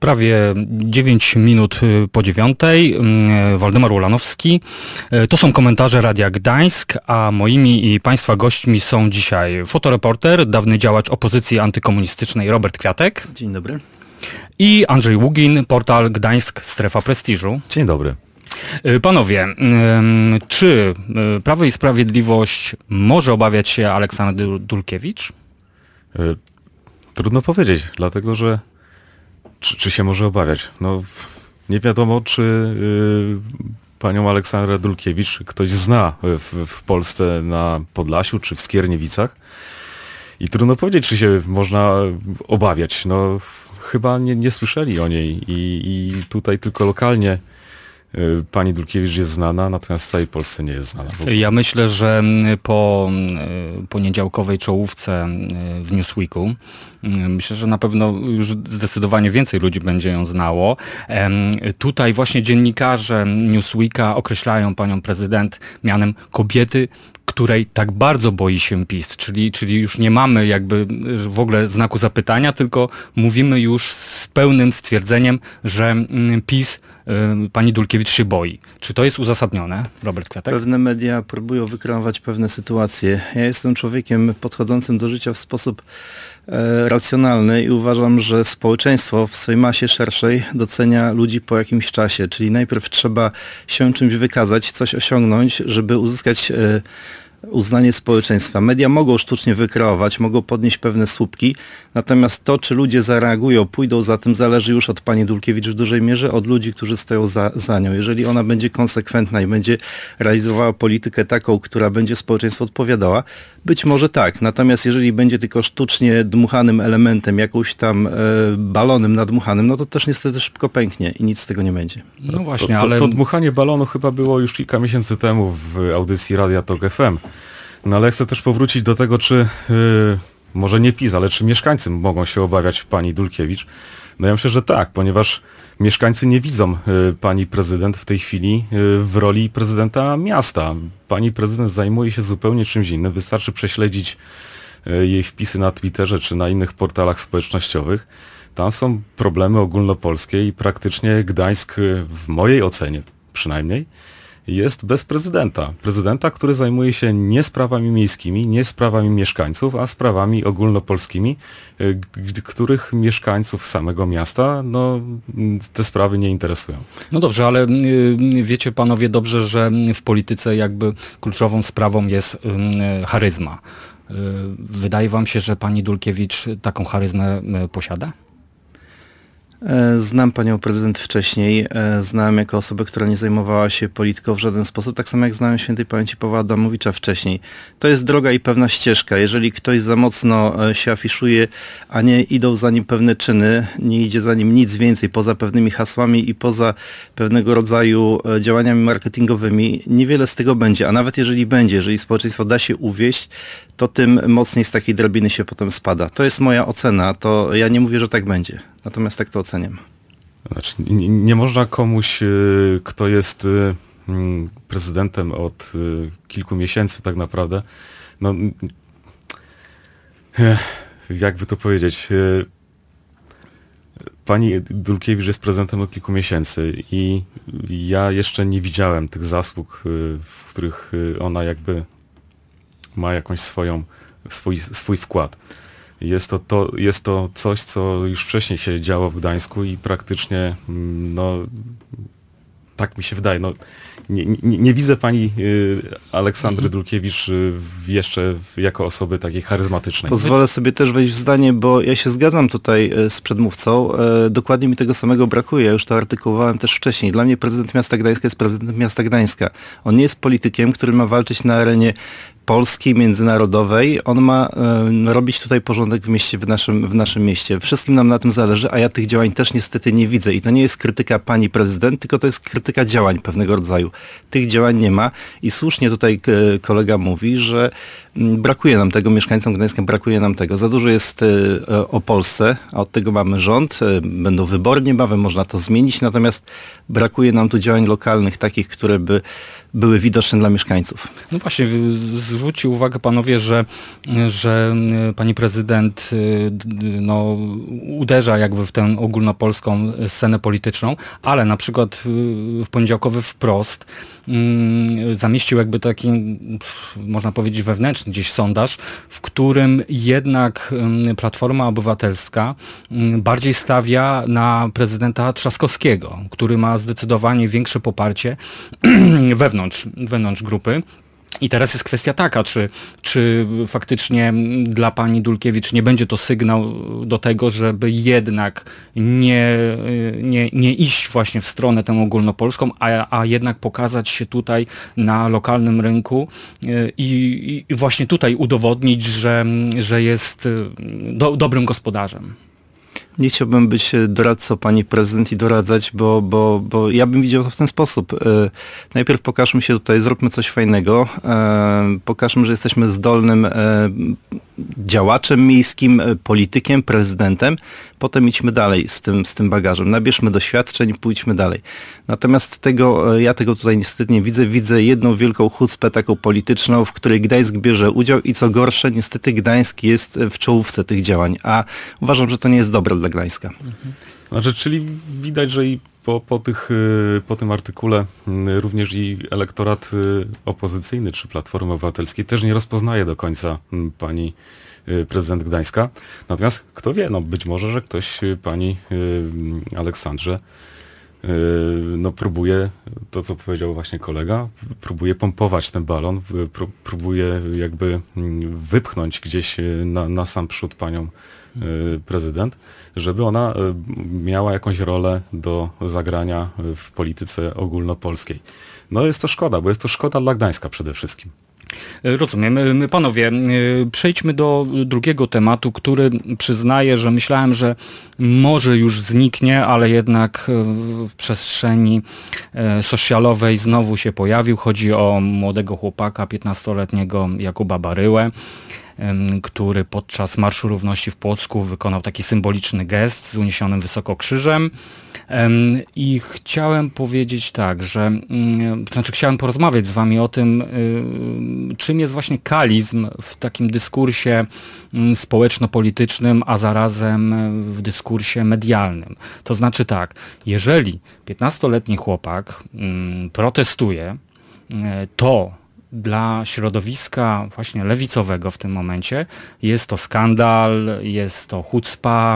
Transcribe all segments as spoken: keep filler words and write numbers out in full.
Prawie dziewięć minut po dziewiątej. Waldemar Ulanowski. To są komentarze Radia Gdańsk, a moimi i Państwa gośćmi są dzisiaj fotoreporter, dawny działacz opozycji antykomunistycznej Robert Kwiatek. Dzień dobry. I Andrzej Ługin, portal Gdańsk Strefa Prestiżu. Dzień dobry. Panowie, czy Prawo i Sprawiedliwość może obawiać się Aleksandry Dulkiewicz? Trudno powiedzieć, dlatego że Czy, czy się może obawiać? No, nie wiadomo, czy y, panią Aleksandrę Dulkiewicz ktoś zna w, w Polsce na Podlasiu czy w Skierniewicach. I trudno powiedzieć, czy się można obawiać. No, chyba nie, nie słyszeli o niej i, i tutaj tylko lokalnie y, pani Dulkiewicz jest znana, natomiast w całej Polsce nie jest znana. Ja myślę, że po poniedziałkowej czołówce w Newsweeku myślę, że na pewno już zdecydowanie więcej ludzi będzie ją znało. Tutaj właśnie dziennikarze Newsweeka określają panią prezydent mianem kobiety, której tak bardzo boi się PiS, czyli, czyli już nie mamy jakby w ogóle znaku zapytania, tylko mówimy już z pełnym stwierdzeniem, że PiS pani Dulkiewicz się boi. Czy to jest uzasadnione, Robert Kwiatek? Pewne media próbują wykreować pewne sytuacje. Ja jestem człowiekiem podchodzącym do życia w sposób e, racjonalny i uważam, że społeczeństwo w swojej masie szerszej docenia ludzi po jakimś czasie, czyli najpierw trzeba się czymś wykazać, coś osiągnąć, żeby uzyskać e, uznanie społeczeństwa. Media mogą sztucznie wykreować, mogą podnieść pewne słupki, natomiast to, czy ludzie zareagują, pójdą za tym, zależy już od pani Dulkiewicz w dużej mierze, od ludzi, którzy stoją za, za nią. Jeżeli ona będzie konsekwentna i będzie realizowała politykę taką, która będzie społeczeństwu odpowiadała, być może tak. Natomiast jeżeli będzie tylko sztucznie dmuchanym elementem, jakąś tam e, balonem nadmuchanym, no to też niestety szybko pęknie i nic z tego nie będzie. No właśnie, to, to, ale... To dmuchanie balonu chyba było już kilka miesięcy temu w audycji Radia Tok F M. No ale chcę też powrócić do tego, czy yy, może nie PiS, ale czy mieszkańcy mogą się obawiać pani Dulkiewicz. No ja myślę, że tak, ponieważ mieszkańcy nie widzą y, pani prezydent w tej chwili y, w roli prezydenta miasta. Pani prezydent zajmuje się zupełnie czymś innym. Wystarczy prześledzić y, jej wpisy na Twitterze czy na innych portalach społecznościowych. Tam są problemy ogólnopolskie i praktycznie Gdańsk, y, w mojej ocenie przynajmniej, jest bez prezydenta. Prezydenta, który zajmuje się nie sprawami miejskimi, nie sprawami mieszkańców, a sprawami ogólnopolskimi, g- których mieszkańców samego miasta no, te sprawy nie interesują. No dobrze, ale y, wiecie panowie dobrze, że w polityce jakby kluczową sprawą jest y, charyzma. Y, wydaje wam się, że pani Dulkiewicz taką charyzmę y, posiada? Znam panią prezydent wcześniej, znałem jako osobę, która nie zajmowała się polityką w żaden sposób, tak samo jak znałem świętej pamięci Pawła Adamowicza wcześniej. To jest droga i pewna ścieżka. Jeżeli ktoś za mocno się afiszuje, a nie idą za nim pewne czyny, nie idzie za nim nic więcej poza pewnymi hasłami i poza pewnego rodzaju działaniami marketingowymi, niewiele z tego będzie. A nawet jeżeli będzie, jeżeli społeczeństwo da się uwieść, to tym mocniej z takiej drabiny się potem spada. To jest moja ocena, to ja nie mówię, że tak będzie. Natomiast tak to oceniam. Znaczy, nie, nie można komuś, kto jest prezydentem od kilku miesięcy tak naprawdę, no jakby to powiedzieć, pani Dulkiewicz jest prezydentem od kilku miesięcy i ja jeszcze nie widziałem tych zasług, w których ona jakby ma jakąś swoją, swój, swój wkład. Jest to, to, jest to coś, co już wcześniej się działo w Gdańsku i praktycznie, no, tak mi się wydaje, no, nie, nie, nie widzę pani y, Aleksandry mhm. Dulkiewicz y, jeszcze jako osoby takiej charyzmatycznej. Pozwolę sobie też wejść w zdanie, bo ja się zgadzam tutaj z przedmówcą. E, dokładnie mi tego samego brakuje. Ja już to artykułowałem też wcześniej. Dla mnie prezydent miasta Gdańska jest prezydentem miasta Gdańska. On nie jest politykiem, który ma walczyć na arenie polskiej, międzynarodowej. On ma y, robić tutaj porządek w mieście, w naszym, w naszym mieście. Wszystkim nam na tym zależy, a ja tych działań też niestety nie widzę. I to nie jest krytyka pani prezydent, tylko to jest krytyka działań pewnego rodzaju. Tych działań nie ma i słusznie tutaj y, kolega mówi, że y, brakuje nam tego, mieszkańcom Gdańska brakuje nam tego. Za dużo jest y, o Polsce, a od tego mamy rząd. Y, będą wybory niebawem, można to zmienić, natomiast brakuje nam tu działań lokalnych, takich, które by były widoczne dla mieszkańców. No właśnie, zwróćcie uwagę panowie, że, że pani prezydent no, uderza jakby w tę ogólnopolską scenę polityczną, ale na przykład w poniedziałkowy Wprost zamieścił jakby taki, można powiedzieć, wewnętrzny gdzieś sondaż, w którym jednak Platforma Obywatelska bardziej stawia na prezydenta Trzaskowskiego, który ma zdecydowanie większe poparcie wewnątrz, wewnątrz grupy. I teraz jest kwestia taka, czy, czy faktycznie dla pani Dulkiewicz nie będzie to sygnał do tego, żeby jednak nie, nie, nie iść właśnie w stronę tę ogólnopolską, a, a jednak pokazać się tutaj na lokalnym rynku i, i właśnie tutaj udowodnić, że, że jest do, dobrym gospodarzem. Nie chciałbym być doradcą pani prezydent i doradzać, bo, bo, bo ja bym widział to w ten sposób. Najpierw pokażmy się tutaj, zróbmy coś fajnego, pokażmy, że jesteśmy zdolnym działaczem miejskim, politykiem, prezydentem, potem idźmy dalej z tym, z tym bagażem. Nabierzmy doświadczeń i pójdźmy dalej. Natomiast tego, ja tego tutaj niestety nie widzę. Widzę jedną wielką chucpę taką polityczną, w której Gdańsk bierze udział i co gorsze, niestety Gdańsk jest w czołówce tych działań, a uważam, że to nie jest dobre dla Gdańska. Mhm. Znaczy, czyli widać, że i po, po, tych, po tym artykule również i elektorat opozycyjny czy Platformy Obywatelskiej też nie rozpoznaje do końca pani prezydent Gdańska. Natomiast kto wie, no być może, że ktoś pani Aleksandrze no próbuje, to co powiedział właśnie kolega, próbuje pompować ten balon, próbuje jakby wypchnąć gdzieś na, na sam przód panią prezydent, żeby ona miała jakąś rolę do zagrania w polityce ogólnopolskiej. No jest to szkoda, bo jest to szkoda dla Gdańska przede wszystkim. Rozumiem. Panowie, przejdźmy do drugiego tematu, który przyznaję, że myślałem, że może już zniknie, ale jednak w przestrzeni socialowej znowu się pojawił. Chodzi o młodego chłopaka, piętnastoletniego Jakuba Baryłę, który podczas Marszu Równości w Płocku wykonał taki symboliczny gest z uniesionym wysoko krzyżem. I chciałem powiedzieć tak, że, to znaczy chciałem porozmawiać z wami o tym, czym jest właśnie kalizm w takim dyskursie społeczno-politycznym, a zarazem w dyskursie medialnym. To znaczy tak, jeżeli piętnastoletni chłopak protestuje, to dla środowiska właśnie lewicowego w tym momencie jest to skandal, jest to chucpa,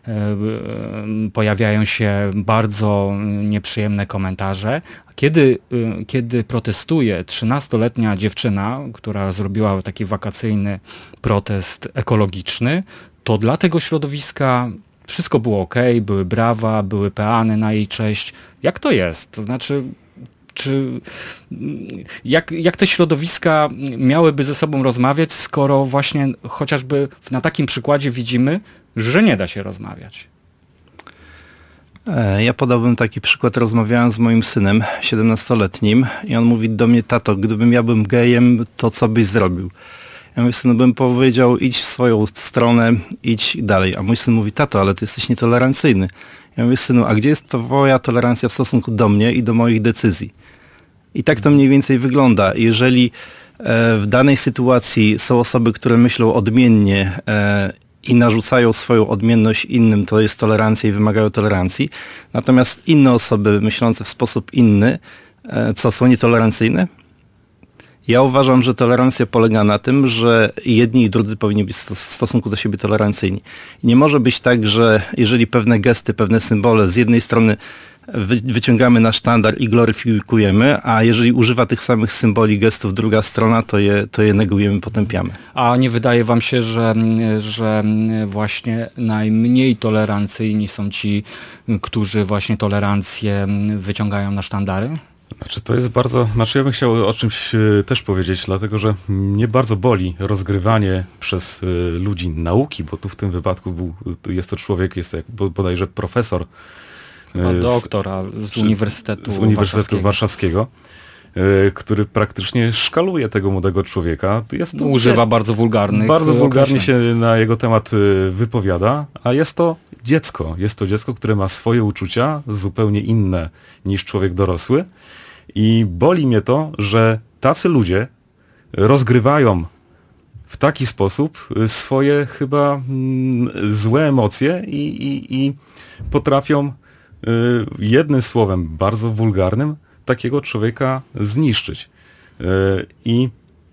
pojawiają się bardzo nieprzyjemne komentarze. Kiedy, kiedy protestuje trzynastoletnia dziewczyna, która zrobiła taki wakacyjny protest ekologiczny, to dla tego środowiska wszystko było ok, były brawa, były peany na jej cześć. Jak to jest? To znaczy... Czy jak, jak te środowiska miałyby ze sobą rozmawiać, skoro właśnie chociażby na takim przykładzie widzimy, że nie da się rozmawiać? Ja podałbym taki przykład, rozmawiałem z moim synem siedemnastoletnim i on mówi do mnie: tato, gdybym ja był gejem, to co byś zrobił? Ja mówię: synu, bym powiedział, idź w swoją stronę, idź dalej. A mój syn mówi: tato, ale ty jesteś nietolerancyjny. Ja mówię: synu, a gdzie jest twoja tolerancja w stosunku do mnie i do moich decyzji? I tak to mniej więcej wygląda. Jeżeli w danej sytuacji są osoby, które myślą odmiennie i narzucają swoją odmienność innym, to jest tolerancja i wymagają tolerancji. Natomiast inne osoby myślące w sposób inny, co są nietolerancyjne? Ja uważam, że tolerancja polega na tym, że jedni i drudzy powinni być w stosunku do siebie tolerancyjni. I nie może być tak, że jeżeli pewne gesty, pewne symbole z jednej strony wy, wyciągamy na sztandar i gloryfikujemy, a jeżeli używa tych samych symboli, gestów druga strona, to je, to je negujemy, potępiamy. A nie wydaje wam się, że, że właśnie najmniej tolerancyjni są ci, którzy właśnie tolerancję wyciągają na sztandary? Znaczy to jest bardzo, znaczy ja bym chciał o czymś też powiedzieć, dlatego że mnie bardzo boli rozgrywanie przez ludzi nauki, bo tu w tym wypadku był, jest to człowiek, jest to jak bodajże profesor. A doktora z, z Uniwersytetu, z Uniwersytetu Warszawskiego, Warszawskiego który praktycznie szkaluje tego młodego człowieka. Jest to, używa bardzo wulgarnych Bardzo wulgarnie określeń. się na jego temat wypowiada, a jest to dziecko. Jest to dziecko, które ma swoje uczucia, zupełnie inne niż człowiek dorosły I boli mnie to, że tacy ludzie rozgrywają w taki sposób swoje chyba mm, złe emocje i, i, i potrafią y, jednym słowem bardzo wulgarnym takiego człowieka zniszczyć. Y, I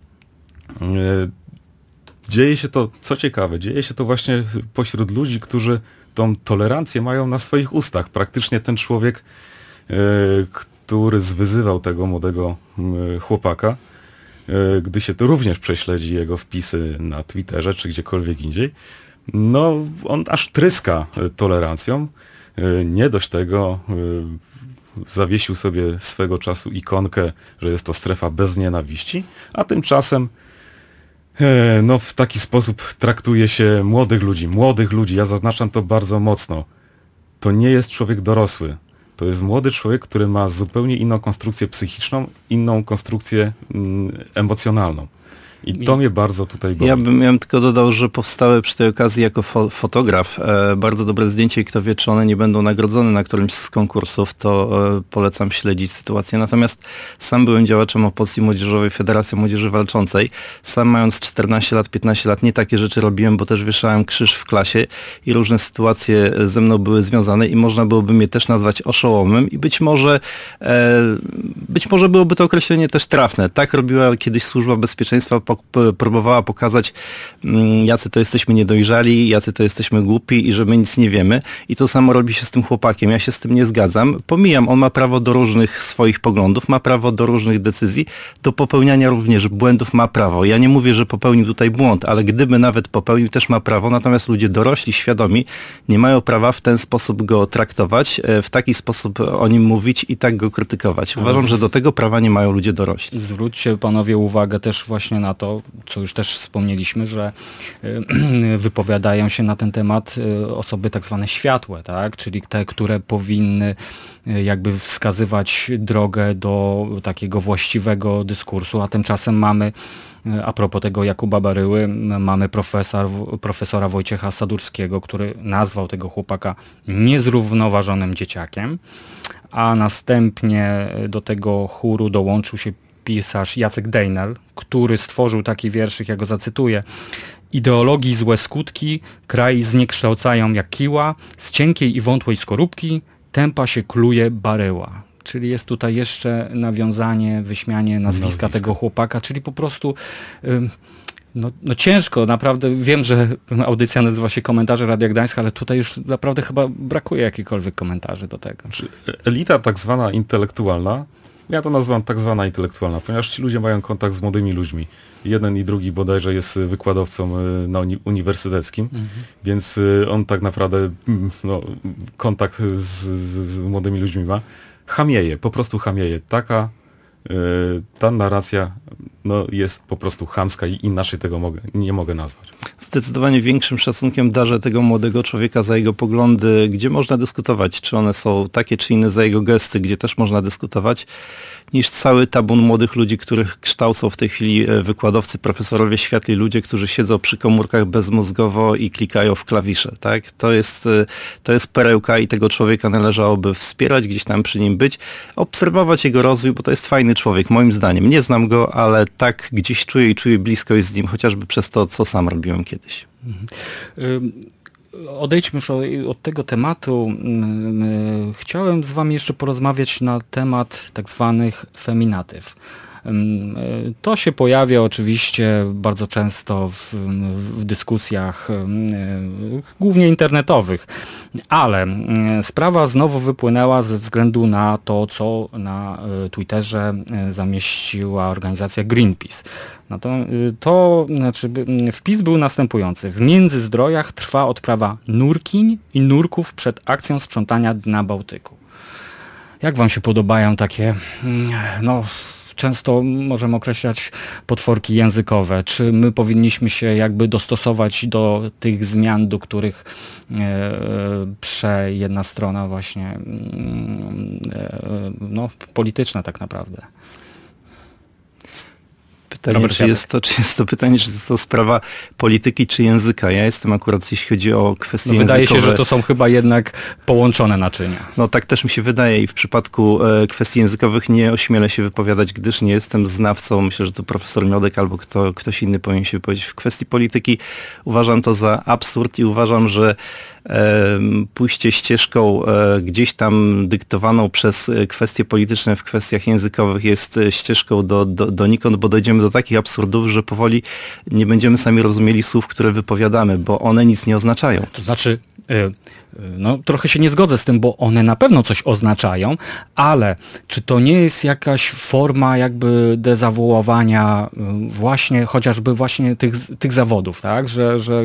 y, dzieje się to, co ciekawe, dzieje się to właśnie pośród ludzi, którzy tą tolerancję mają na swoich ustach. Praktycznie ten człowiek, y, który zwyzywał tego młodego y, chłopaka, gdy się to również prześledzi jego wpisy na Twitterze czy gdziekolwiek indziej, no on aż tryska tolerancją. Nie dość tego, zawiesił sobie swego czasu ikonkę, że jest to strefa bez nienawiści, a tymczasem no w taki sposób traktuje się młodych ludzi. Młodych ludzi, ja zaznaczam to bardzo mocno. To nie jest człowiek dorosły. To jest młody człowiek, który ma zupełnie inną konstrukcję psychiczną, inną konstrukcję mm, emocjonalną. I to mnie bardzo tutaj boli. Ja bym, ja bym tylko dodał, że powstały przy tej okazji jako fo fotograf e, bardzo dobre zdjęcie i kto wie, czy one nie będą nagrodzone na którymś z konkursów, to e, polecam śledzić sytuację. Natomiast sam byłem działaczem opozycji młodzieżowej Federacji Młodzieży Walczącej. Sam mając czternaście lat, piętnaście lat nie takie rzeczy robiłem, bo też wieszałem krzyż w klasie i różne sytuacje ze mną były związane i można byłoby mnie też nazwać oszołomem i być może e, być może byłoby to określenie też trafne. Tak robiła kiedyś Służba Bezpieczeństwa, próbowała pokazać, jacy to jesteśmy niedojrzali, jacy to jesteśmy głupi i że my nic nie wiemy. I to samo robi się z tym chłopakiem. Ja się z tym nie zgadzam. Pomijam, on ma prawo do różnych swoich poglądów, ma prawo do różnych decyzji, do popełniania również błędów ma prawo. Ja nie mówię, że popełnił tutaj błąd, ale gdyby nawet popełnił, też ma prawo. Natomiast ludzie dorośli, świadomi, nie mają prawa w ten sposób go traktować, w taki sposób o nim mówić i tak go krytykować. Uważam, że do tego prawa nie mają ludzie dorośli. Zwróćcie panowie uwagę też właśnie na to, co już też wspomnieliśmy, że wypowiadają się na ten temat osoby tak zwane światłe, tak? Czyli te, które powinny jakby wskazywać drogę do takiego właściwego dyskursu, a tymczasem mamy, a propos tego Jakuba Baryły, mamy profesor, profesora Wojciecha Sadurskiego, który nazwał tego chłopaka niezrównoważonym dzieciakiem, a następnie do tego chóru dołączył się pisarz Jacek Dejnel, który stworzył taki wierszyk, ja go zacytuję. Ideologii złe skutki, kraj zniekształcają jak kiła, z cienkiej i wątłej skorupki tępa się kluje baryła. Czyli jest tutaj jeszcze nawiązanie, wyśmianie nazwiska Nazwisko. tego chłopaka, czyli po prostu ym, no, no ciężko, naprawdę wiem, że audycja nazywa się Komentarze Radia Gdańska, ale tutaj już naprawdę chyba brakuje jakichkolwiek komentarzy do tego. Znaczy, elita tak zwana intelektualna, ja to nazywam tak zwana intelektualna, ponieważ ci ludzie mają kontakt z młodymi ludźmi. Jeden i drugi bodajże jest wykładowcą na uni uniwersyteckim, mhm. więc on tak naprawdę no, kontakt z, z, z młodymi ludźmi ma. Chamieje, po prostu chamieje. Taka y, ta narracja no, jest po prostu chamska i inaczej tego mogę, nie mogę nazwać. Zdecydowanie większym szacunkiem darzę tego młodego człowieka za jego poglądy, gdzie można dyskutować, czy one są takie czy inne, za jego gesty, gdzie też można dyskutować, niż cały tabun młodych ludzi, których kształcą w tej chwili wykładowcy, profesorowie, światli ludzie, którzy siedzą przy komórkach bezmózgowo i klikają w klawisze. Tak? To jest, to jest perełka i tego człowieka należałoby wspierać, gdzieś tam przy nim być, obserwować jego rozwój, bo to jest fajny człowiek, moim zdaniem. Nie znam go, ale tak gdzieś czuję i czuję bliskość z nim, chociażby przez to, co sam robiłem kiedyś. Mhm. Odejdźmy już od tego tematu. Chciałem z wami jeszcze porozmawiać na temat tak zwanych feminatyw. To się pojawia oczywiście bardzo często w, w dyskusjach głównie internetowych, ale sprawa znowu wypłynęła ze względu na to, co na Twitterze zamieściła organizacja Greenpeace. No to, to znaczy wpis był następujący. W Międzyzdrojach trwa odprawa nurkiń i nurków przed akcją sprzątania dna Bałtyku. Jak wam się podobają takie, no często możemy określać potworki językowe? Czy my powinniśmy się jakby dostosować do tych zmian, do których e, prze jedna strona właśnie e, no, polityczna tak naprawdę? pytanie, czy jest, to, czy jest to pytanie, czy to sprawa polityki, czy języka. Ja jestem akurat, jeśli chodzi o kwestie no, językowe... Wydaje się, że to są chyba jednak połączone naczynia. No tak też mi się wydaje i w przypadku e, kwestii językowych nie ośmielę się wypowiadać, gdyż nie jestem znawcą. Myślę, że to profesor Miodek albo kto, ktoś inny powinien się wypowiedzieć. W kwestii polityki uważam to za absurd i uważam, że e, pójście ścieżką e, gdzieś tam dyktowaną przez kwestie polityczne w kwestiach językowych jest ścieżką do, do, donikąd, bo dojdziemy do takich absurdów, że powoli nie będziemy sami rozumieli słów, które wypowiadamy, bo one nic nie oznaczają. To znaczy, no trochę się nie zgodzę z tym, bo one na pewno coś oznaczają, ale czy to nie jest jakaś forma jakby dezawuowania właśnie, chociażby właśnie tych, tych zawodów, tak? Że, że,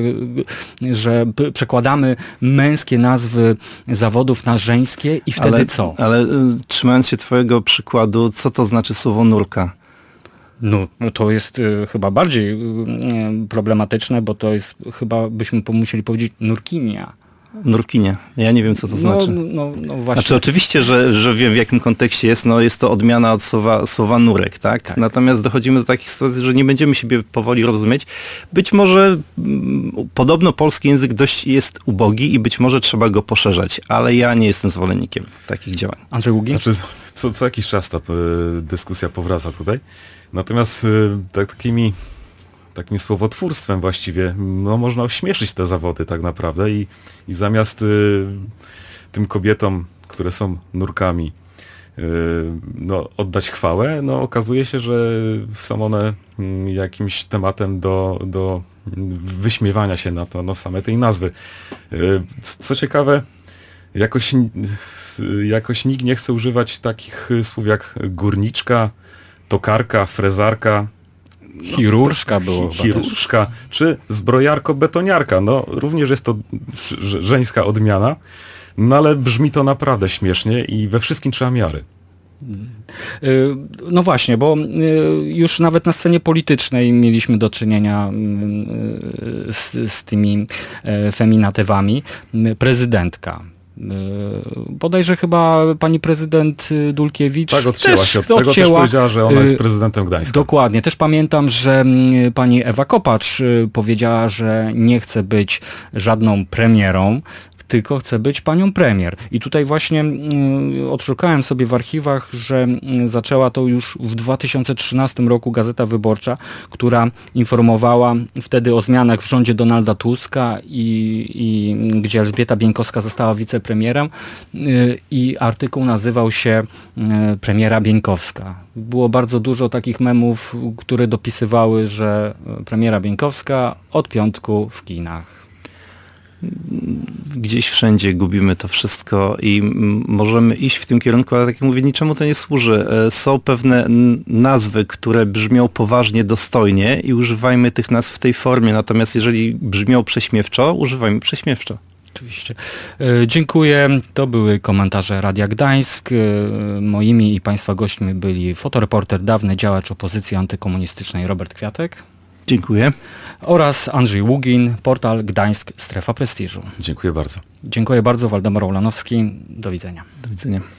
że przekładamy męskie nazwy zawodów na żeńskie i wtedy ale, co? Ale trzymając się twojego przykładu, co to znaczy słowo nurka? No, to jest y, chyba bardziej y, problematyczne, bo to jest chyba byśmy musieli powiedzieć nurkinia. Nurkinia. Ja nie wiem, co to znaczy. No, no, no właśnie. Znaczy oczywiście, że, że wiem, w jakim kontekście jest. No, jest to odmiana od słowa, słowa nurek, tak? tak? Natomiast dochodzimy do takich sytuacji, że nie będziemy siebie powoli rozumieć. Być może m, podobno polski język dość jest ubogi i być może trzeba go poszerzać, ale ja nie jestem zwolennikiem takich działań. Andrzej Ługin? Znaczy, co, co jakiś czas ta y, dyskusja powraca tutaj. Natomiast y, tak, takimi, takim słowotwórstwem właściwie no, można ośmieszyć te zawody tak naprawdę i, i zamiast y, tym kobietom, które są nurkami, y, no, oddać chwałę, no, okazuje się, że są one y, jakimś tematem do, do wyśmiewania się na to, no, same tej nazwy. Y, co ciekawe, jakoś, y, jakoś nikt nie chce używać takich słów jak górniczka, tokarka, frezarka, chirurżka no, było chirurżka, czy zbrojarko-betoniarka. No również jest to żeńska odmiana, no ale brzmi to naprawdę śmiesznie i we wszystkim trzeba miary. No właśnie, bo już nawet na scenie politycznej mieliśmy do czynienia z, z tymi feminatywami. Prezydentka. Bodajże chyba pani prezydent Dulkiewicz tak odcięła też się od tego, odcięła. Też powiedziała, że ona jest prezydentem Gdańska. Dokładnie. Też pamiętam, że pani Ewa Kopacz powiedziała, że nie chce być żadną premierą, tylko chce być panią premier. I tutaj właśnie y, odszukałem sobie w archiwach, że y, zaczęła to już w dwa tysiące trzynastym roku Gazeta Wyborcza, która informowała wtedy o zmianach w rządzie Donalda Tuska i, i gdzie Elżbieta Bieńkowska została wicepremierem y, i artykuł nazywał się y, Premiera Bieńkowska. Było bardzo dużo takich memów, które dopisywały, że premiera Bieńkowska od piątku w kinach. Gdzieś wszędzie gubimy to wszystko i możemy iść w tym kierunku, ale tak jak mówię, niczemu to nie służy. Są pewne nazwy, które brzmią poważnie, dostojnie i używajmy tych nazw w tej formie, natomiast jeżeli brzmią prześmiewczo, używajmy prześmiewczo. Oczywiście. Dziękuję. To były komentarze Radia Gdańsk. Moimi i Państwa gośćmi byli fotoreporter, dawny działacz opozycji antykomunistycznej Robert Kwiatek. Dziękuję. Oraz Andrzej Ługin, portal Gdańsk Strefa Prestiżu. Dziękuję bardzo. Dziękuję bardzo, Waldemar Olanowski. Do widzenia. Do widzenia.